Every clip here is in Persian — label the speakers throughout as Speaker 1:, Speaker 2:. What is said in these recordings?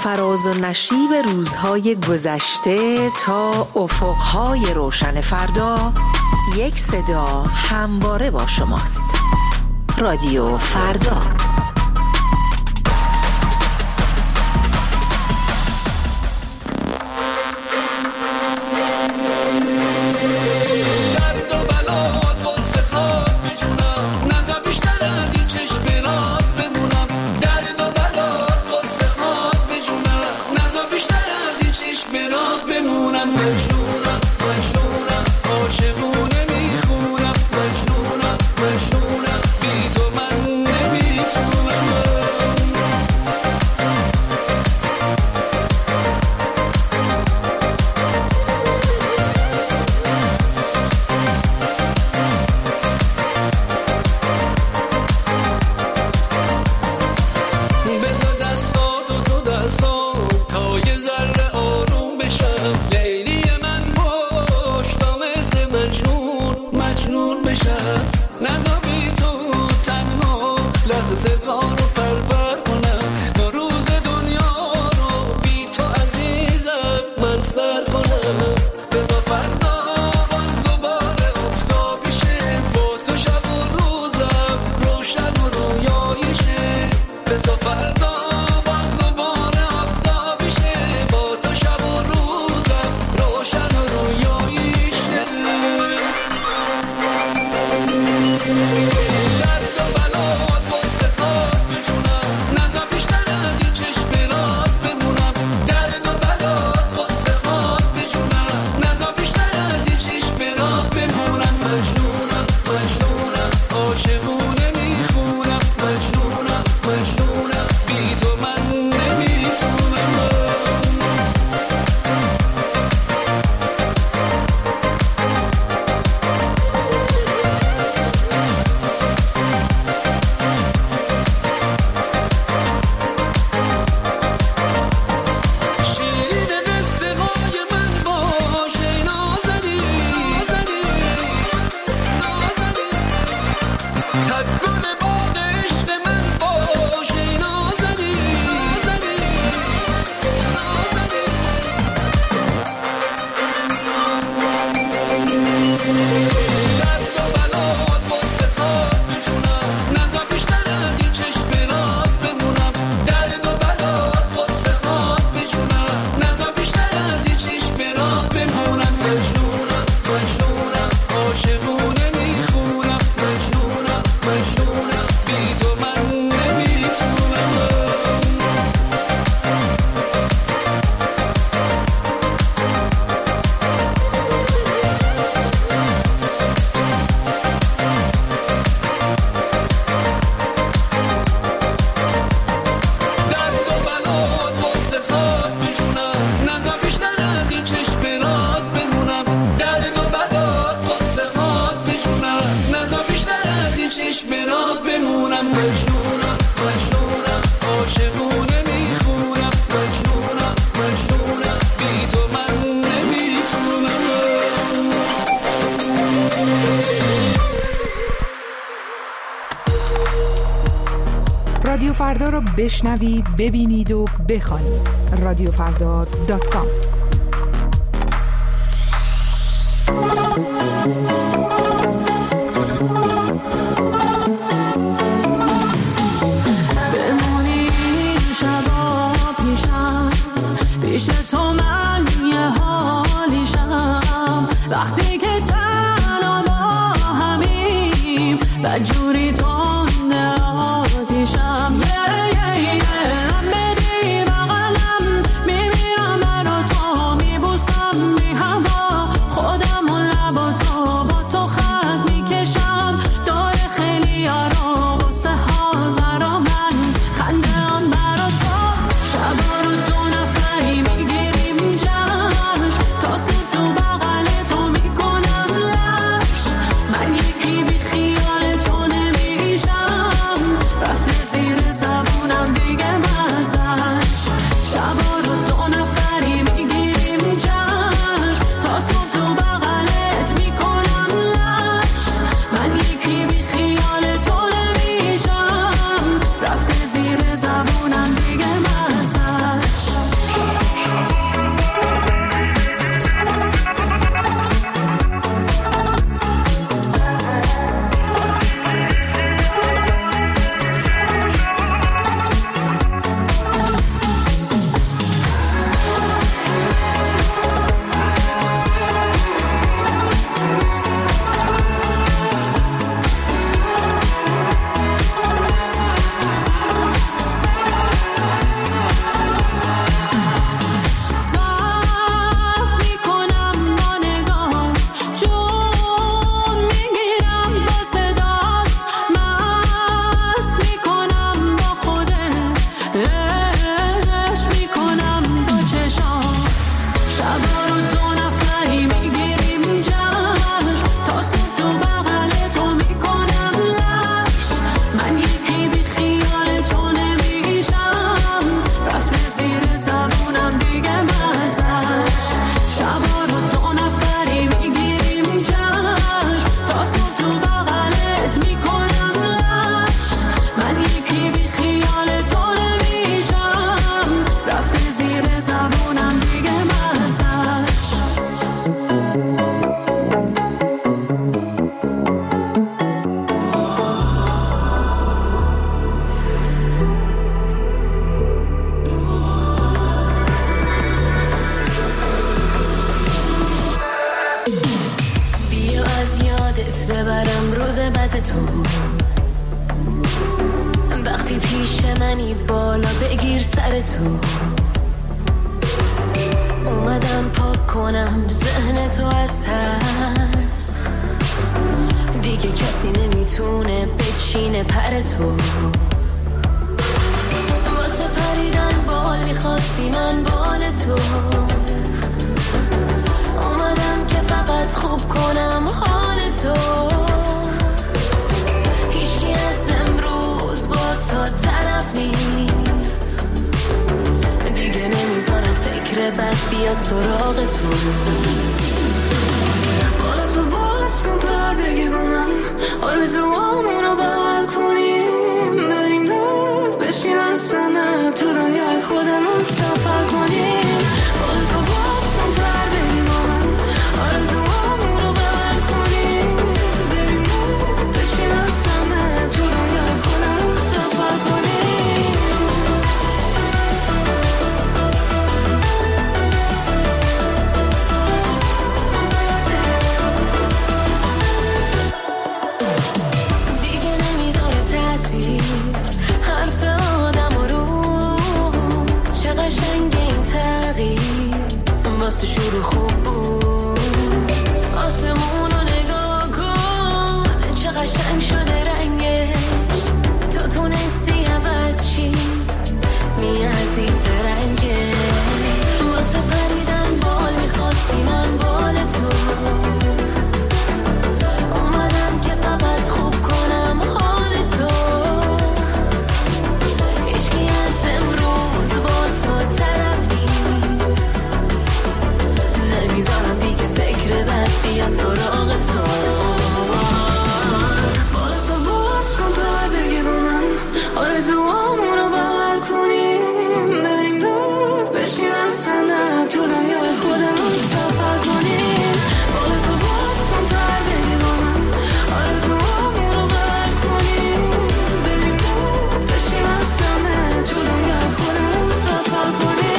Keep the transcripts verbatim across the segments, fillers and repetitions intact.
Speaker 1: فراز و نشیب روزهای گذشته تا افقهای روشن فردا، یک صدا همواره با شماست. رادیو فردا.
Speaker 2: رادیو فردا رو بشنوید، ببینید و بخوانید. رادیو فردا دات کام.
Speaker 3: بمونی شبا پیشم، پیش تو من یه حالیشم، وقتی که تنها با همیم بجوری تنده آتیشم.
Speaker 4: من یکی بی خیال تو نمیشم.
Speaker 3: بیا از یادت ببرم روز بد تو، وقتی پیش منی بالا بگیر سر تو. اومدم پاک کنم ذهن تو از ترس، دیگه کسی نمیتونه بچینه پر تو. واسه پریدن بال میخواستی من بال تو، اومدم که فقط خوب کنم حال تو. هیچکی از امروز با تا طرف نیست، دیگه نمیذارم فکر بد بیاد سراغ تو. بالا تو باز کن پر بگی با من، آرزوامون رو بغل کنیم، بریم دور بشیم از سمه، تو دنیای خودمون سفر کنیم. بالا تو باز کن پر بگی با من، آرزوامون رو بغل کنیم، بریم دور بشیم از سمه، تو دنیای خودمون سفر کنیم. واسه شروع خوب بود، آسمون رو نگاه کن چه قشنگ شده رنگش، تو تونستی عوض شی میازی درنگش. واسه پریدن بال میخواستی من بال تو، اومدم که فقط خوب کنم حال تو. هیچکی از امروز با تو طرف نیست، نمیذارم دیگه فکر بد بیا سراغ تو. بالا تو باز کن پر بگی با من، آرزوامون رو بغل کنیم، بریم دور بشیم از سنه، تو دنیای خودمون سفر کنیم. بالا تو باز کن پر بگی با من، آرزوامون رو بغل کنیم، بریم دور بشیم از سنه، تو دنیای خودمون سفر کنیم.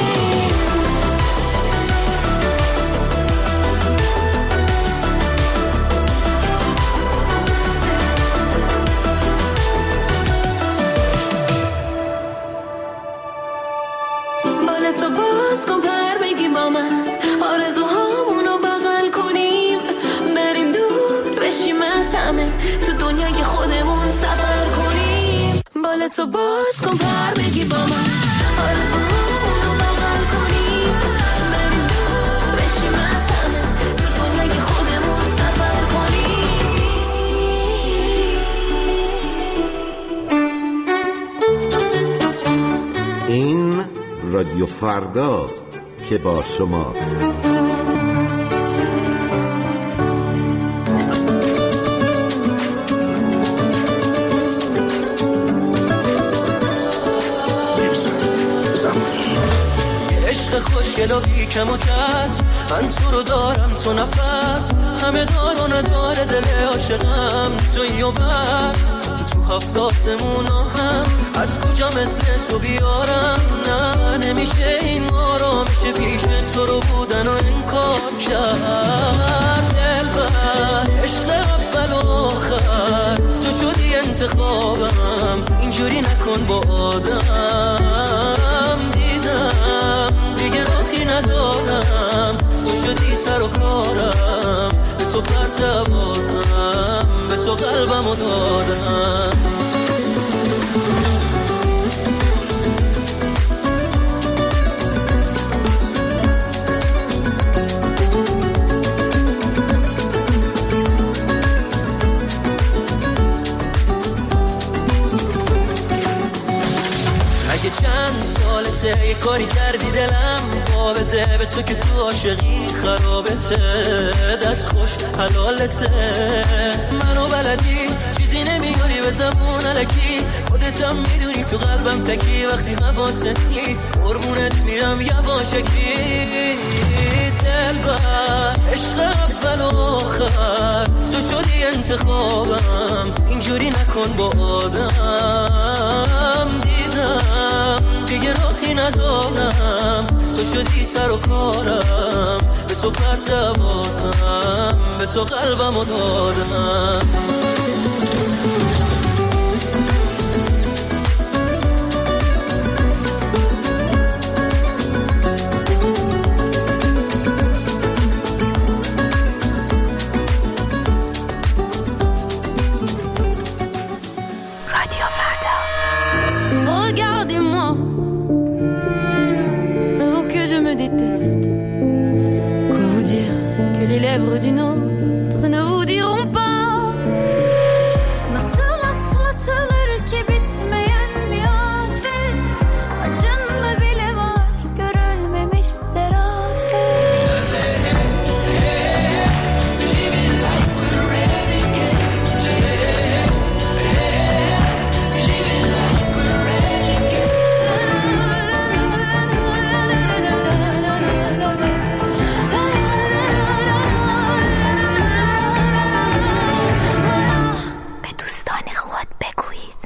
Speaker 3: تو باز کن پر بگی با من، آرزوهامونو بغل کنیم، بریم دور بشیم از همه، تو دنیای خودمون سفر کنیم. بالا تو باز کن پر بگی با من، آرزوهامونو بغل کنیم، بریم دور بشیم از همه، تو دنیای خودمون سفر کنیم.
Speaker 4: این رادیو فرداست که با شماست.
Speaker 5: عشق خوشگل و بیکم و کس، من تو رو دارم تو نفس، همه دار و نداره دل عاشقم تویی و بس. تو هفت آسمون هم از کجا مثل تو بیارم، نه نمیشه این آرام میشه پیش تو رو بودن و انکار کرد. دلبر عشق اول و آخر تو شدی انتخابم، اینجوری نکن با آدم. دیدم دیگه راهی ندارم، تو شدی سر و کارم، به تو پرت بازم، به تو قلبمو دادم. اگه چند سالته یه کاری کردی دلم بابته، به تو که تو عاشقی خرابته، دست خوش حلالته. منو بلدی چیزی نمیگاری به زبون الکی، خودتم میدونی تو قلبم تکی، وقتی حواست نیست قربونت میرم یواشکی. دلبر عشق اول و آخر تو شدی انتخابم، اینجوری نکن با آدم. دیدم دیگه راهی ندارم، تو شدی سر و کارم، به تو پرتوازم، به تو قلبمو دادم.
Speaker 3: Regardez-moi, vous que je me déteste. Quoi vous dire que les lèvres d'une autre ne vous diront pas? Nasıl atlatılır ki bitmeyen bir afet, acında bile var görülmemiş serafet. Living like we're renegades. Living like we're renegades.
Speaker 1: به دوستان خود بگویید.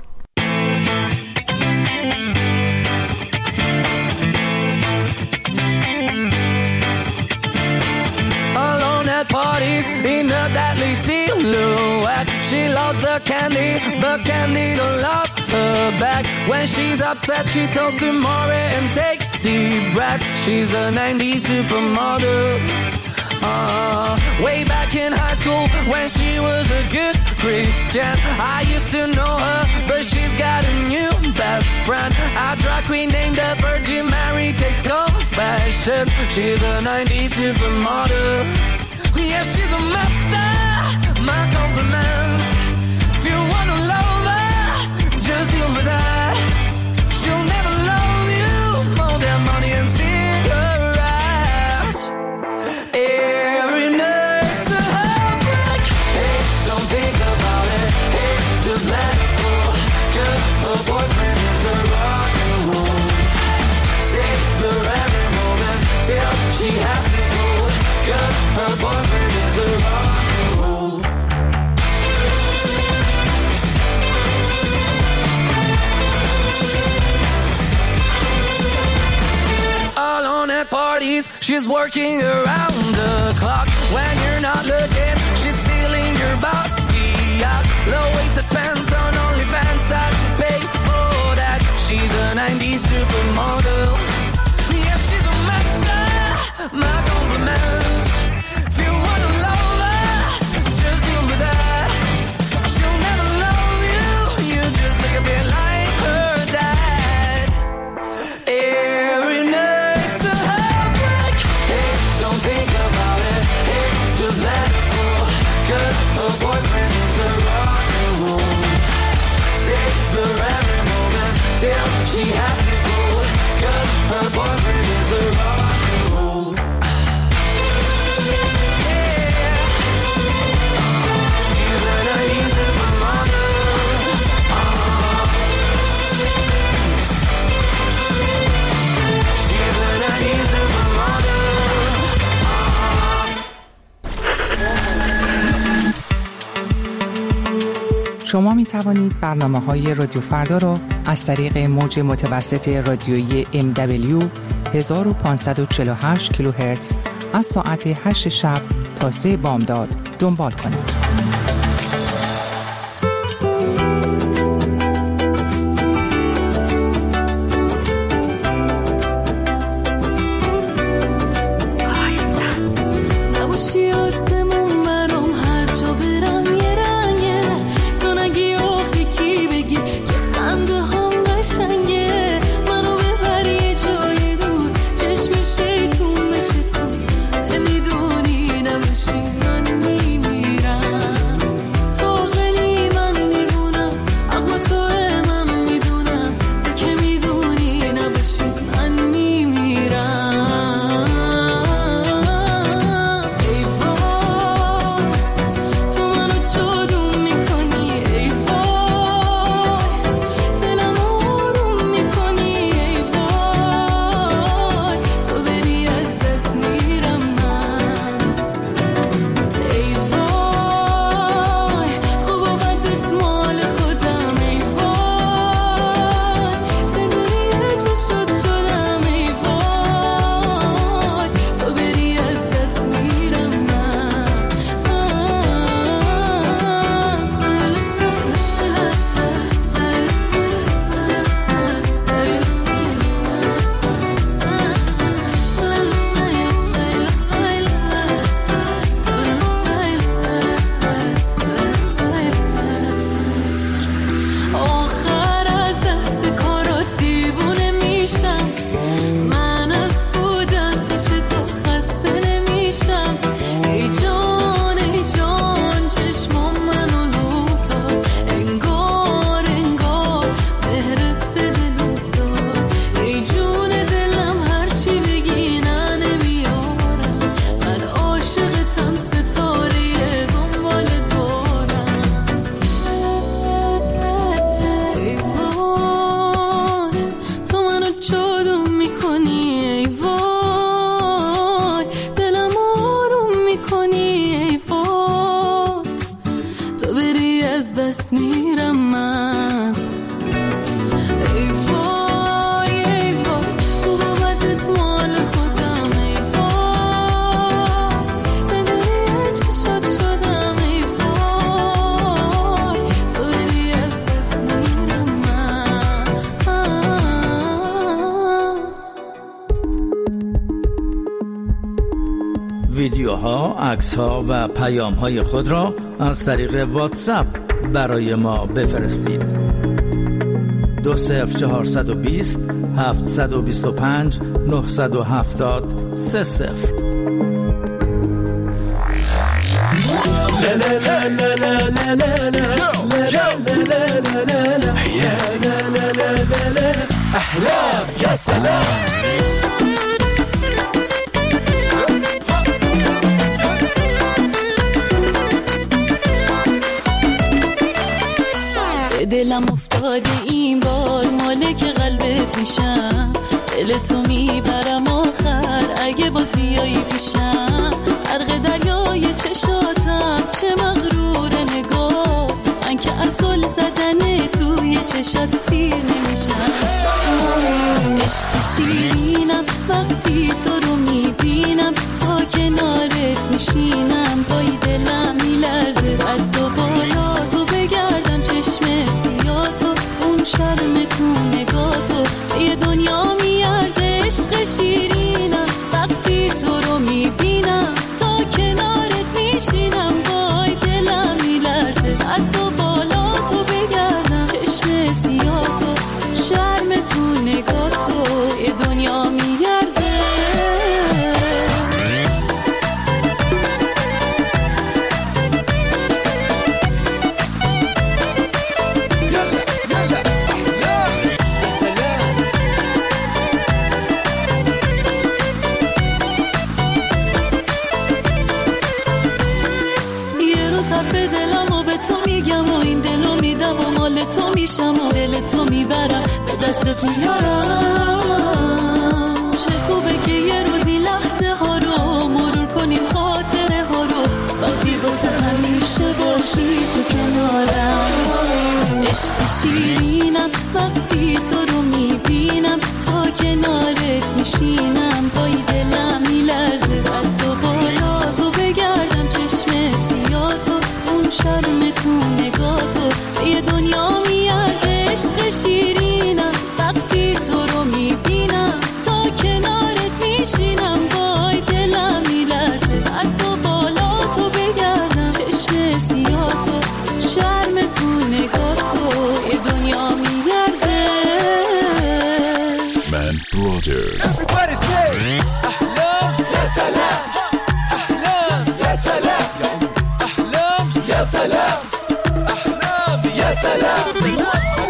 Speaker 6: Alone at parties in a deadly silhouette. She loves the candy, but candy don't love her back. When she's upset, she talks to Maury and takes deep breaths. She's a nineties supermodel. Uh, way back in high school when she was a good Christian, I used to know her, but she's got a new best friend. A drag queen named the Virgin Mary takes confessions. She's a nineties supermodel. Yeah, she's a master. My compliments. If you wanna love her, just deal with that. She'll never love you more than money and cigarettes. Every night's a heartbreak. Hey, don't think about it. Hey, just let it go. 'Cause her boyfriend is a rock and roll. Save her every moment till she has to go. 'Cause her boyfriend is a rock and roll. Alone at parties, she's working around the clock. When you're not looking, she's stealing your bossy out. Low-waisted pants on OnlyFans, I'd pay for that. She's a nineties supermodel. Yeah, she's a master. My compliments. If you wanna love her, just deal with that. She'll never love you. You just look a bit like her dad. Every night's a heartbreak. Hey, don't think about it. Hey, just let it go. 'Cause her boyfriend is a rock and roll. Save her every moment till she has to go. 'Cause her boyfriend is a rock and roll. Yeah. She's a nineties supermodel. Uh-huh. She's a nineties supermodel. Uh-huh.
Speaker 2: شما می توانید برنامه های رادیو فردا را از طریق موج متوسط رادیویی ام دبلیو هزار و پانصد و چهل و هشت کیلوهرتز از ساعت هشت شب تا سه بامداد دنبال کنید.
Speaker 3: نباشی آسمون برام هر جا برم یه رنگه. تو نگی آخی کی بگی که خنده هم قشنگه. منو ببری یه جای دور چشم شیطون بشه تو. نمیدونی نباشی من میمیرم. از دست میرم من. ای وای ای وای خوب و بدت مال خودم. ای وای زندگی چشات شدم. ای وای تو داری از دست میرم من.
Speaker 7: ویدیوها، عکس‌ها و پیام‌های خود را از طریق واتساپ برای ما بفرستید. دو صفر چهارصد و بیست هفتصد و بیست و پنج نهصد و هفتاد سه صفر.
Speaker 5: احلام یا سلام.
Speaker 3: دلم افتاده این بار مالک قلب پیشم. دل تو میبرم آخر اگه باز بیایی پیشم. غرق دریای چشاتم چه مغرور نگاه. من که اصل زدن توی چشات سیر نمیشم. عشق شیرینم وقتی تو رو میبینم. تا کنارت میشینم پای دلم میلرزه. قد و بالا تو بگردم چشم سیاتو. اون شرم تو نگاتو یه دنیا میارزه. عشق شیرینم وقتی تو رو میبینم. تا کنارت میشینم پای دلم میلرزه. قد و بالا تو بگردم چشم سیاتو. شرم تو نگاتو یه دنیا میارزه. تو میشم و دل تو میبرم به دست تو یارم. چه خوبه که یه روزی لحظه ها رو مرور کنیم خاطره ها رو. وقتی واسه همیشه باشی تو کنارم. عشق شیرینم وقتی تو رو میبینم. تا کنارت میشینم پای دلم میلرزه. قد و بالا تو بگردم چشم سیاتو. اون شرم تو نگاتو یه دنیا میارزه. عشق شیرینم وقتی تو رو میبینم. تا کنارت میشینم وای دلم میلرزه. قد و بالا تو بگردم چشم سیاتو. شرم تو نگاتو یه دنیا میارزه.
Speaker 8: من برادر.
Speaker 5: Everybody say احلام یا سلام. احلام یا سلام. احلام یا سلام. احلام یا سلام.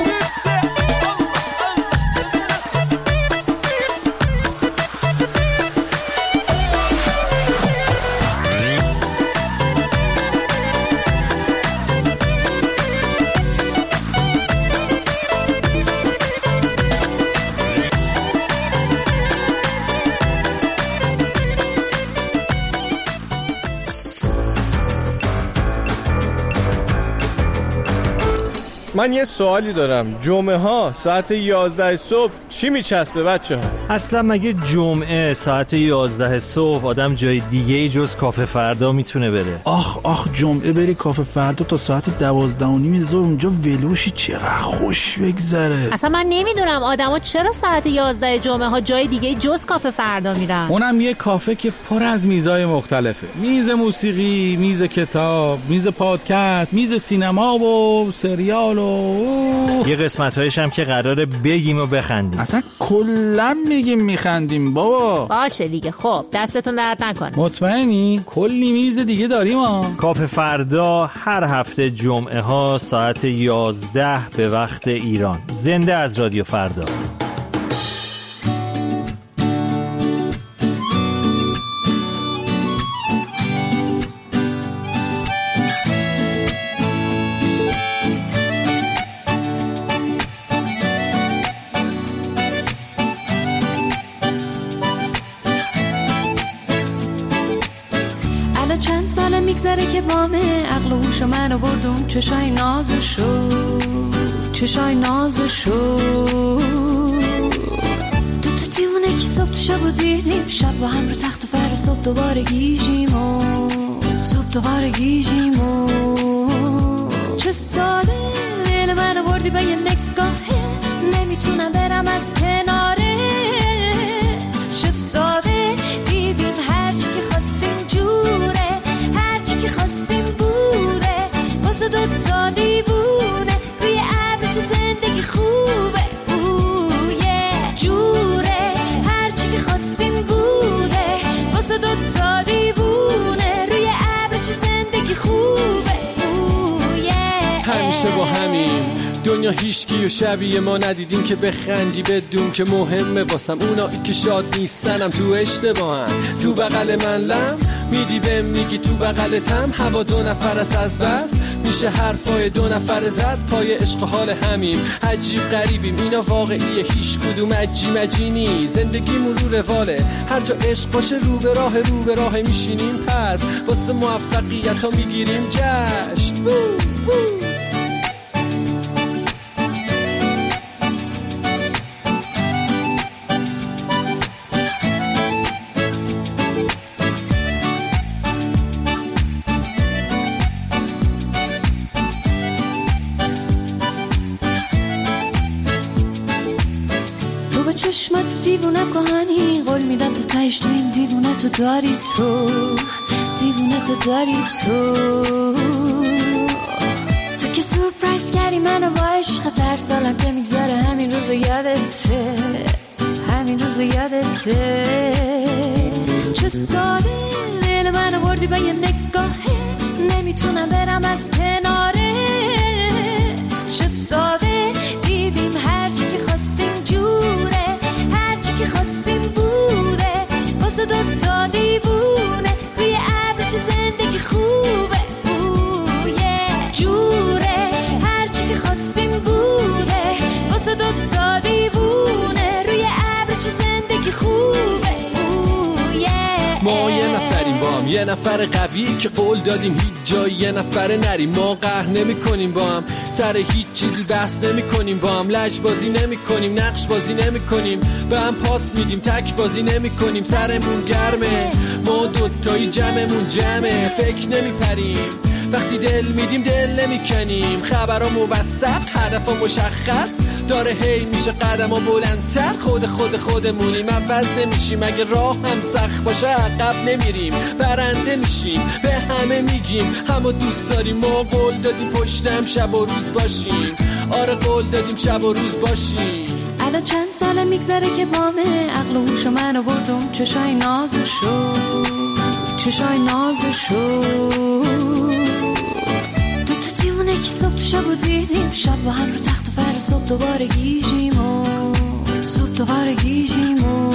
Speaker 9: من یه سوالی دارم. جمعه ها ساعت یازده صبح چی میچسبه بچه ها؟
Speaker 10: اصلا مگه جمعه ساعت یازده صبح آدم جای دیگه جز کافه فردا میتونه بره؟
Speaker 8: آخ آخ جمعه بری کافه فردا تا ساعت دوازده و نیم زور اونجا ولوشی چقدر خوش بگذره.
Speaker 11: اصلا من نمیدونم آدما چرا ساعت یازده جمعه ها جای دیگه جز کافه فردا میرن.
Speaker 12: اونم یه کافه که پر از میزای مختلفه. میز موسیقی، میز کتاب، میز پادکست، میز سینما و سریال و
Speaker 10: یه قسمت‌هایش هم که قراره بگیم و بخندیم.
Speaker 12: اصلا کلا میگیم میخندیم بابا.
Speaker 11: باشه دیگه. خب دستتون درد نکنه.
Speaker 12: مطمئنی؟ کلی میز دیگه داریم ها.
Speaker 10: کافه فردا هر هفته جمعه ها ساعت یازده به وقت ایران. زنده از رادیو فردا.
Speaker 3: چند سال میگذره که بامه عقل و هوش منو بردون چشای نازشو چشای نازشو دو تا دیوونه که صبح تو شب و دیدیم شب با هم رو تخت و فر صبح دوباره گیجیم و صبح دوباره گیجیم و چه ساده دل منو بردی به یه نگاهه نمیتونم برم از کنارت چه ساده دیدیم هرچی که خواستیم جوره هرچی که خواستیم بوده واسه دوتا دیوونه روی ابر چه زندگی خوبه اوه جوره هرچی که خواستیم بوده واسه دوتا دیوونه روی ابر چه زندگی خوبه اوه
Speaker 13: همیشه با همین دنیا هیچکی و شبیه ما ندیدیم که بخندی بدون که مهمه واسم اونایی که شاد نیستنم تو اشتباهن تو بغل من لم میدی بهم میگی تو بغلتم هوا دو نفر است از بس میشه حرفای دو نفر زد پای عشق حال همیم عجیب غریبیم اینا واقعیه هیچ کدوم عجی مجینی زندگی مرور رواله هر جا عشق باشه رو به راه رو به راه میشینیم پس واسه موفقیت ها میگیریم جشن وو وو.
Speaker 3: چشمت دیوونه کهانی قول میدم تو تهش تو این دیوونه تو داری تو دیوونه تو داری تو تو که سورپرایز کردی منو با عشق هر سالم که میگذاره همین روزو یادته همین روزو یادته چه ساده دل منو بردی با یه نگاهه نمیتونم برم از کنارت چه ساده دیدیم هرچی که خواستیم جوره که خواستیم بوده واسه دوتا دیوونه روی ابر چه زندگی خوبه اوه جوره هرچی که خواستیم بوده واسه دوتا دیوونه روی ابر چه زندگی خوبه اوه
Speaker 13: ما یه نفریم با هم یه نفر قوی که قول دادیم هیچ جایی یه نفر نریم ما قهر نمی کنیم با هم سر هیچ چیزی بحث نمی کنیم با هم لج بازی نمی کنیم نقش بازی نمی کنیم به هم پاس میدیم تک بازی نمی کنیم سرمون گرمه ما دوتایی جمعمون جمعه فکر نمی پریم وقتی دل میدیم دل نمی کنیم خبرها موثق هدفها مشخص داره هی میشه قدم ها بلندتر خود خود خودمونیم عوض نمیشیم اگه راه هم سخت باشه عقب نمیریم برنده میشیم به همه میگیم همو دوست داریم ما قول دادیم پشتم شب و روز باشیم آره قول دادیم شب و روز باشیم
Speaker 3: الان چند ساله میگذره که بامه عقل و هوش منو بردم چشای نازشو چشای نازشو دو تا دیوونه که صبح تو شب و دیدیم شب با هم رو تخت و فر صبح دوباره گیجیم و صبح دوباره گیجیم و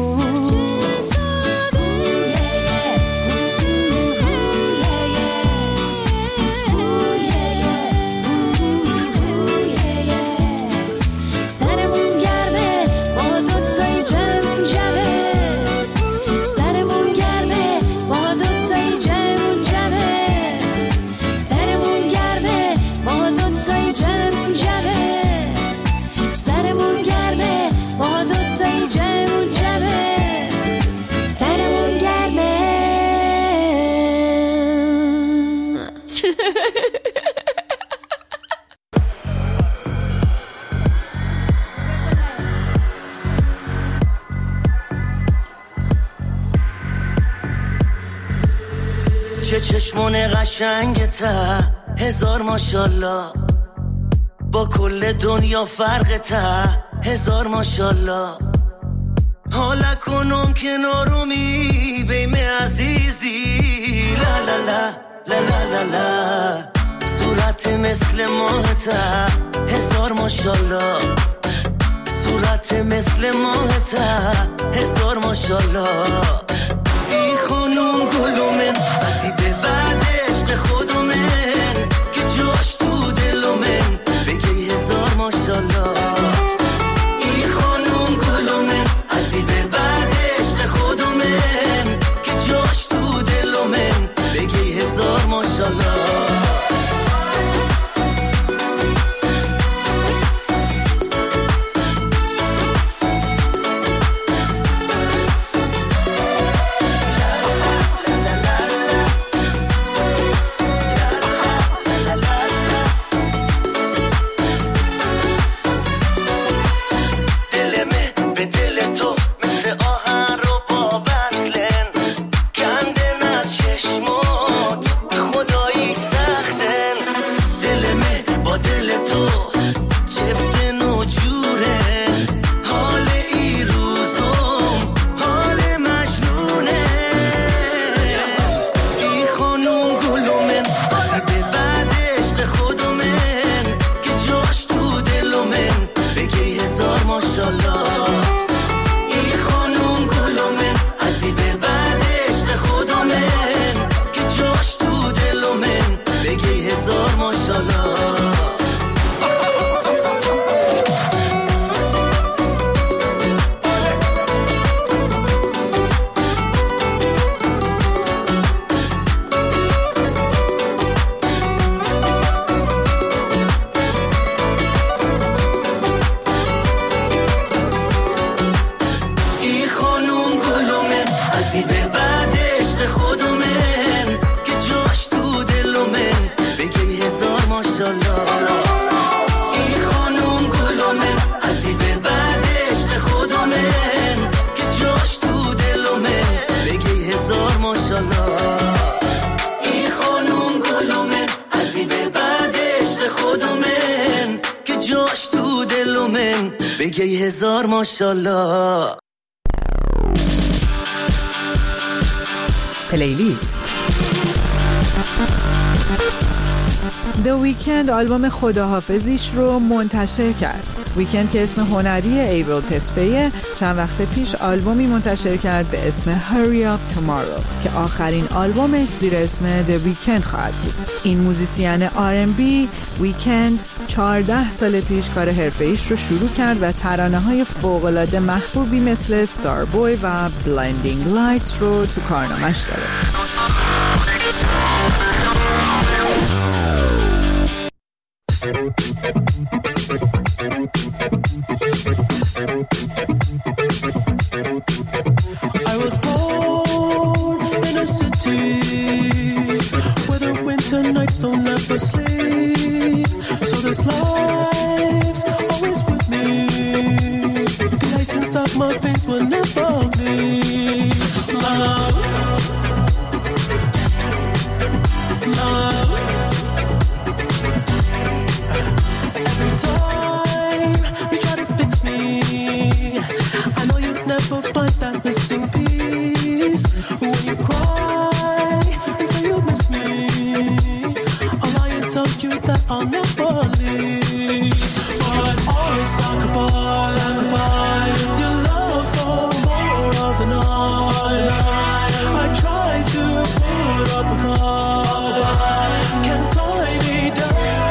Speaker 5: چه چشمون قشنگته هزار ماشالله با کل دنیا فرقته هزار ماشالله حالا کنم کنارومی بیم عزیزی لا لا لا لا لا لا لا صورت مثل ماهته هزار ماشالله صورت مثل ماهته هزار ماشالله ای خانوم گلومن بسی به بعد عشق خودمن که جاش تو دلومن بگی هزار ماشالله ای خانوم گلومن بسی به بعد عشق خودمن که جاش تو دلومن بگی هزار بگه هزار ماشالله.
Speaker 2: پلیلیست.
Speaker 14: The Weeknd آلبوم خداحافظیش رو منتشر کرد. ویکند که اسم هنری ایول تسفیه چند وقت پیش آلبومی منتشر کرد به اسم Hurry Up Tomorrow که آخرین آلبومش زیر اسم The Weeknd خواهد بود. این موزیسین آر ام بی ویکند چهارده سال پیش کار حرفه‌ایش رو شروع کرد و ترانه‌های فوق‌العاده محبوبی مثل Starboy و Blinding Lights رو تو کارنامه‌اش داره.
Speaker 5: I was born in a city where the winter nights don't ever sleep. So this life's always with me. The ice inside my veins will never bleed. Love, love. Every time you try to fix me, I know you'd never find that missing piece. When you cry and say you miss me, I'll lie and tell you that I'll never leave. But always sacrifice, sacrifice your love for more of the night. I try to put up a fight, can't tie me down.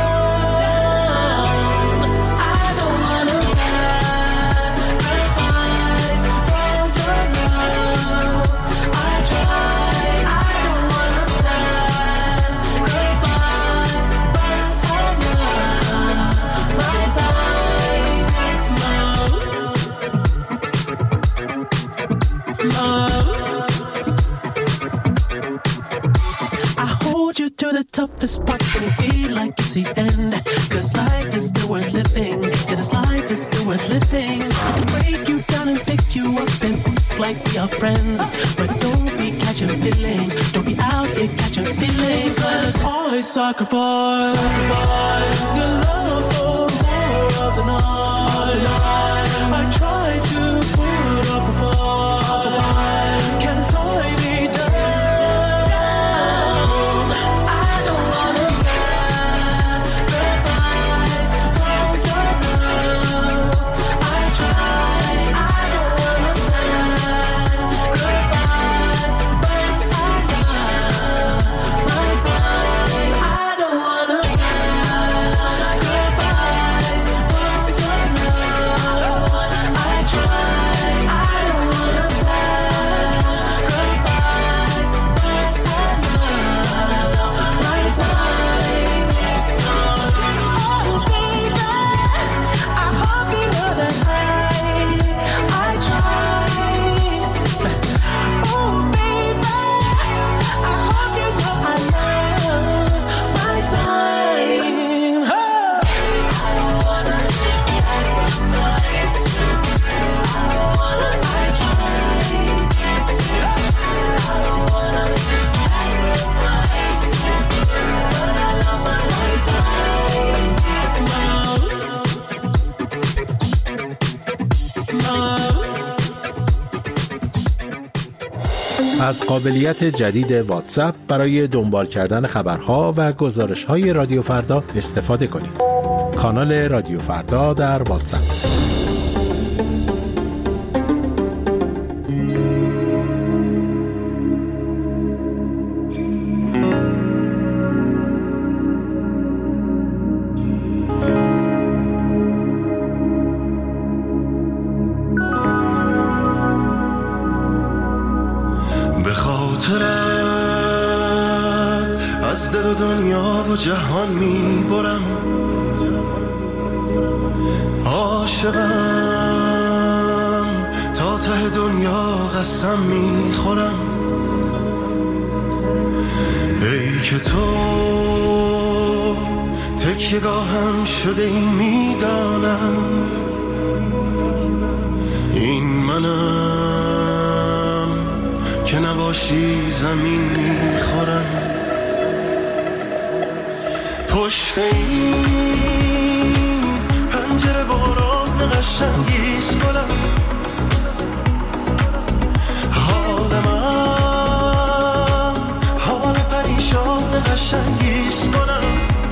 Speaker 5: Toughest parts when you feel like it's the end. Cause life is still worth living. Yeah, this life is still worth living. I can break you down and pick you up and act like we are friends. But don't be catching feelings. Don't be out here catching feelings. Cause always sacrifice, sacrifice your love for more of the night. I try to put up a fight, can't tie me down.
Speaker 15: از قابلیت جدید واتساپ برای دنبال کردن خبرها و گزارش‌های رادیو فردا استفاده کنید. کانال رادیو فردا در واتساپ.
Speaker 5: از دل و دنیا و جهان میبرم، عاشقم تا ته دنیا قسم میخورم. ای که تو تکیه‌گاهم شده این میدانم، این منم که نباشی زمین میخورم. پشت این پنجره باران
Speaker 16: قشنگیست گلم حال من حال پریشان قشنگیست گلم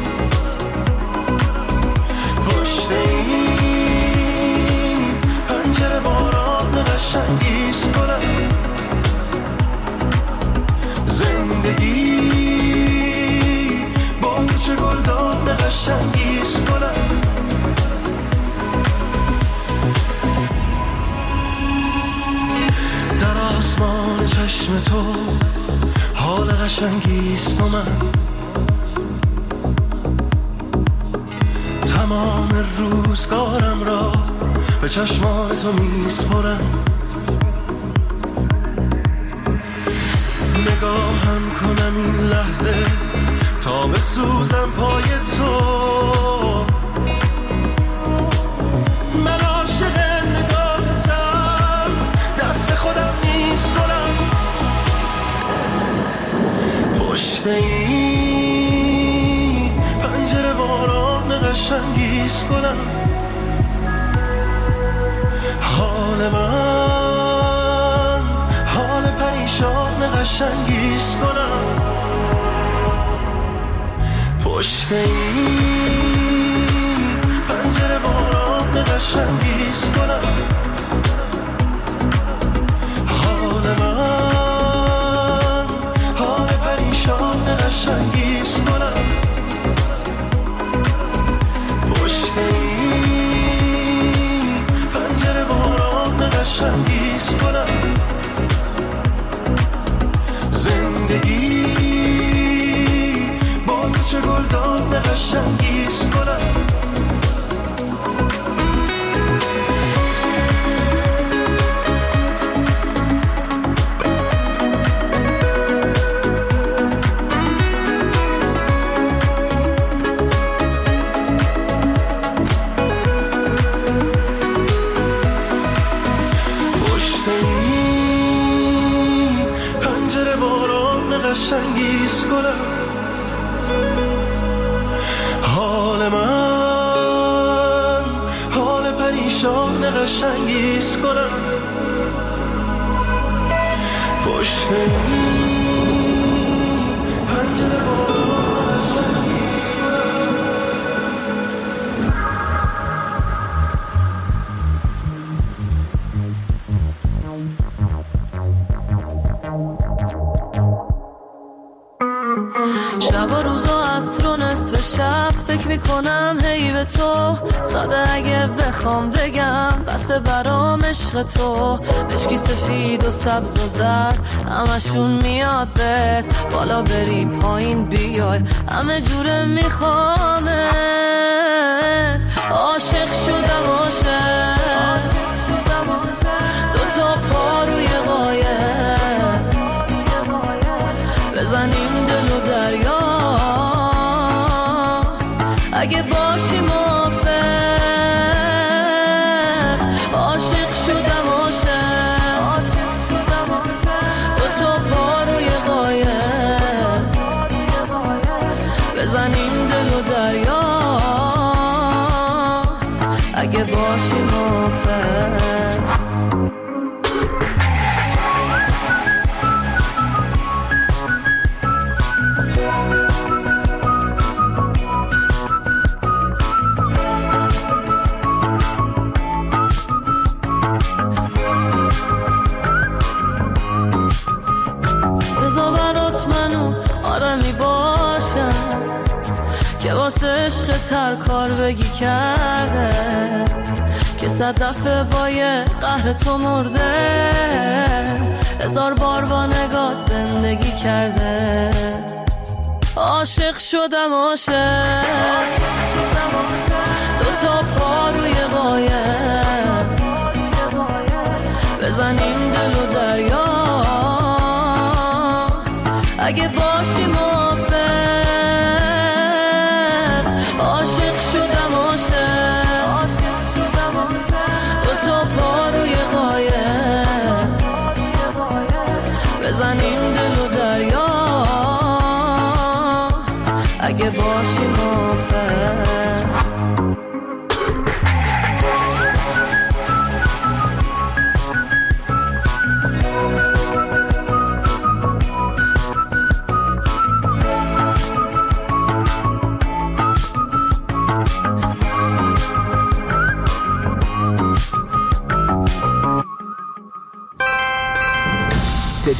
Speaker 16: پشت این پنجره باران قشنگیست گلم زندگی با تو چه گلدان قشنگیست گلم در آسمان چشم تو حال قشنگیست و من تمام روزگارم را به چشمان تو میسپرم نگاهم کنم این لحظه تا بسوزم پای تو من عاشق نگاهتم دست خودم نیست گلم پشت این پنجره باران قشنگیست گلم حال من حال پریشان قشنگیست گلم پشت این پنجره باران قشنگیست گلم حال من حال پریشان قشنگیست گلم پشت این پنجره باران قشنگیست گلم زندگی با تو چه گلدان قشنگیست گلم قشنگیست گلم حال من حال پریشان قشنگیست گلم پشت این پنجره باران قشنگیست
Speaker 3: شب و روزا عصر و نصف شب فکر میکنم هی به تو ساده اگه بخوام بگم بس برام عشق تو مشکی سفید و سبز و زرد همشون میاد بهت بالا بری پایین بیای همه جوره میخوامت عاشق شدم عاشق دو تا پا روی قایق بزنیم دل و دریا اگه باشی موافق عاشق شدم عاشق دو تا پا روی قایق بزنیم دل و دریا اگه باشی موافق که واسه عشق تر کار بگی کرده که صد دفعه با یه قهر تو مرده هزار بار با نگات زندگی کرده عاشق شدم عاشق دو تا پا روی قایق بزنیم دل و دریا اگه باشی موافق عاشق شدم عاشق دو تا پا روی قایق بزنیم دل و دریا اگه باشی موافق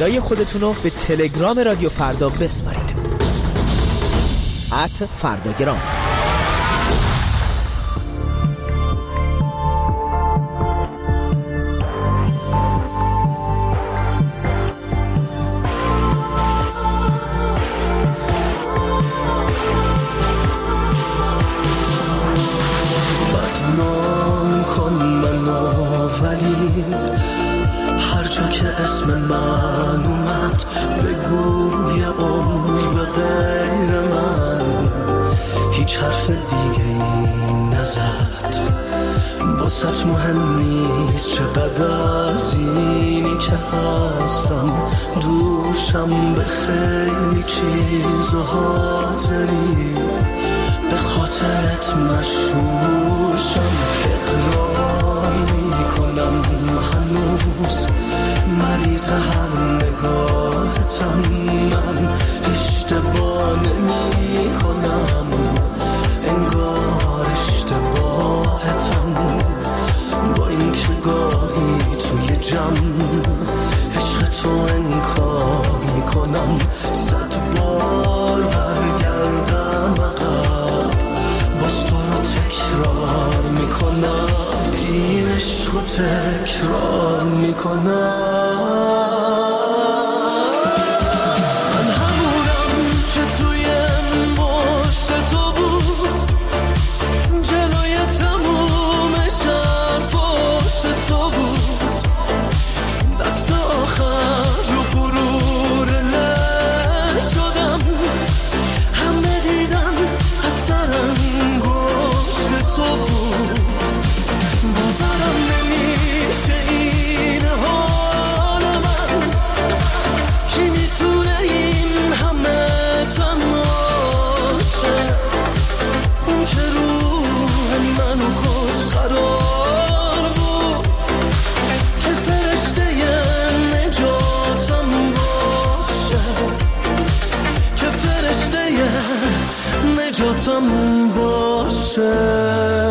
Speaker 17: صدای خودتون رو به تلگرام رادیو فردا بسپارید. ات فرداگرام.
Speaker 16: هر جا که اسم من اومد بگوی عمر به غیر من هیچ حرف دیگه این نزد واسط مهم نیست چقدر از اینی که هستم دوشم به خیلی چیز و حاضری به خاطرت مشهورشم اقرار میکنم هنوز مریض هر نگاهتم من اشتباه نمی کنم انگار اشتباهتم با این که گاهی توی جمع عشق تو انکار میکنم صد بار برگردم عقب باز تو رو تکرار میکنم این عشق رو تکرار میکنم من همونم که توی پشت تو بود جلوی تموم شهر پشت تو بود دست آخر رو غرور لر شدم همه دیدن از سر انگشت تو بود باورم نمیشه این حال من کی میتونه این همه تنهاشه اون که روح منو کش قرار بود که فرشته نجاتم باشه که فرشته نجاتم باشه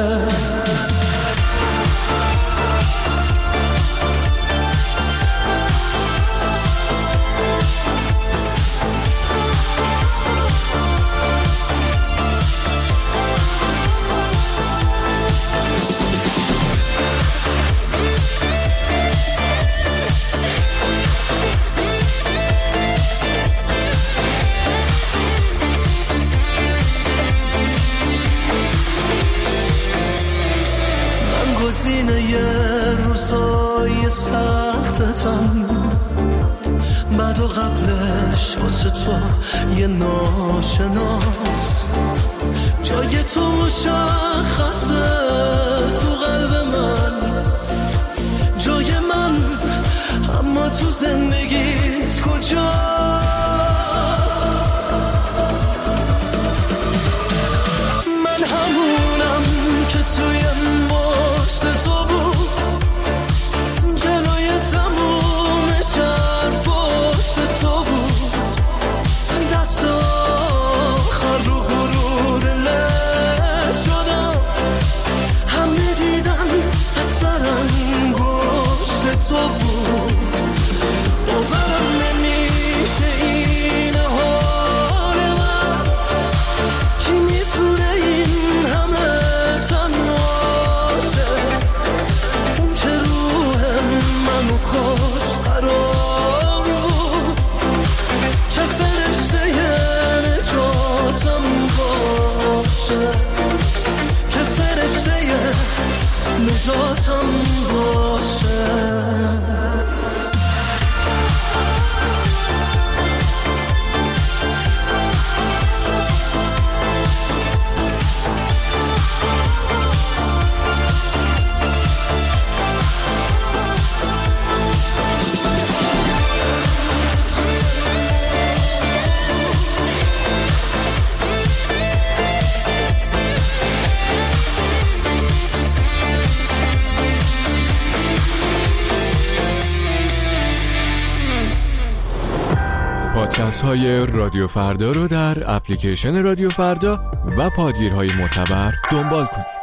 Speaker 16: گزینه یه روزای سختتم بعد و قبلش واسه تو یه ناشناس جای تو مشخصه تو قلب من جای من اما تو زندگیت کجاست من همونم که توی پشت تو بود جلوی تموم شهر پشت تو بود دست آخر رو غرور لر شدم همه دیدن از سر انگشت تو بود باورم نمیشه این حال من کی میتونه این همه تنهاشه اون که روح منو کش قرار بود که فرشته نجاتم باشه که فرشته نجاتم باشه
Speaker 18: پادکست های رادیو فردا رو در اپلیکیشن رادیو فردا و پادگیرهای معتبر دنبال کنید.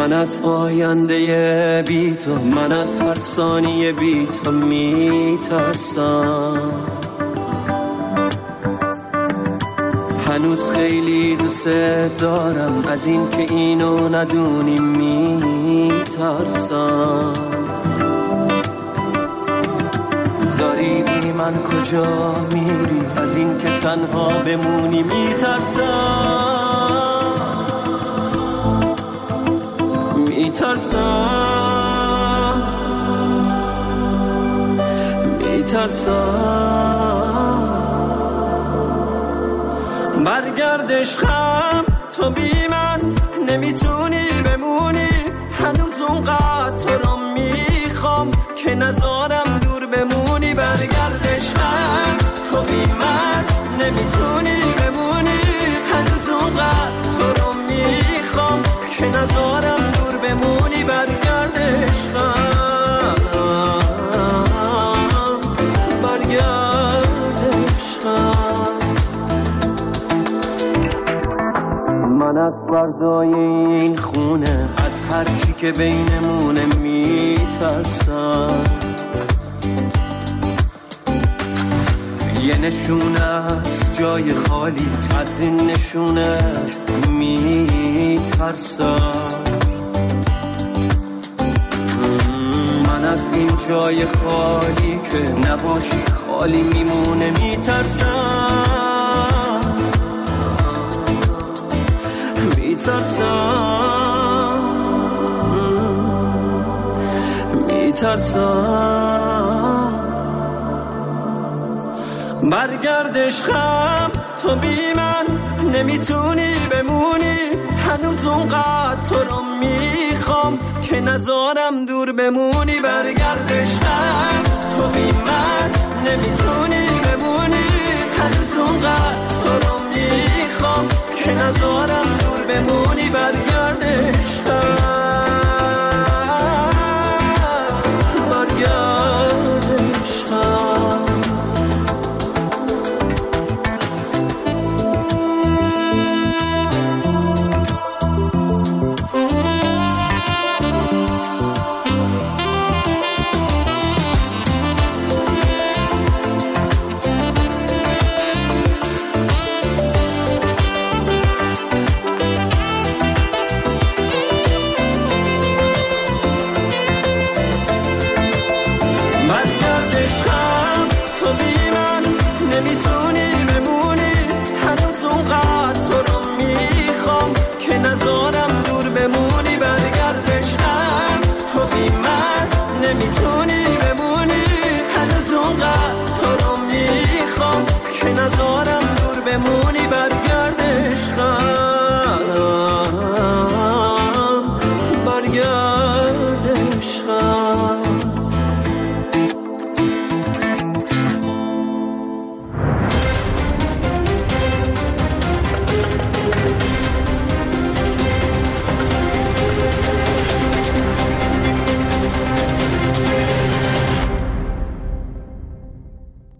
Speaker 5: من از آینده بی تو، من از هر ثانیه بی تو میترسم. هنوز خیلی دوست دارم، از این که اینو ندونی میترسم. داری بی من کجا میری، از این که تنها بمونی میترسم. میترسم میترسم برگرد عشقم، تو بی من نمیتونی بمونی. هنوز اونقدر تو رو میخوام که نذارم دور بمونی. برگرد عشقم، تو بی من نمیتونی بمونی. هنوز اونقدر تو رو میخوام که نذارم دور بمونی. برگرد عشقم، برگرد عشقم. من از فردای این خونه، از هر چی که بینمونه میترسم. یه نشونه از جای خالی، از این نشونه میترسم. من از این جای خالی که نباشی خالی میمونه میترسم. میترسم میترسم برگرد عشقم، تو بی من نمیتونی بمونی. هنوز اونقدر تو رو میخوام که نذارم دور بمونی. برگرد عشقم، تو بی من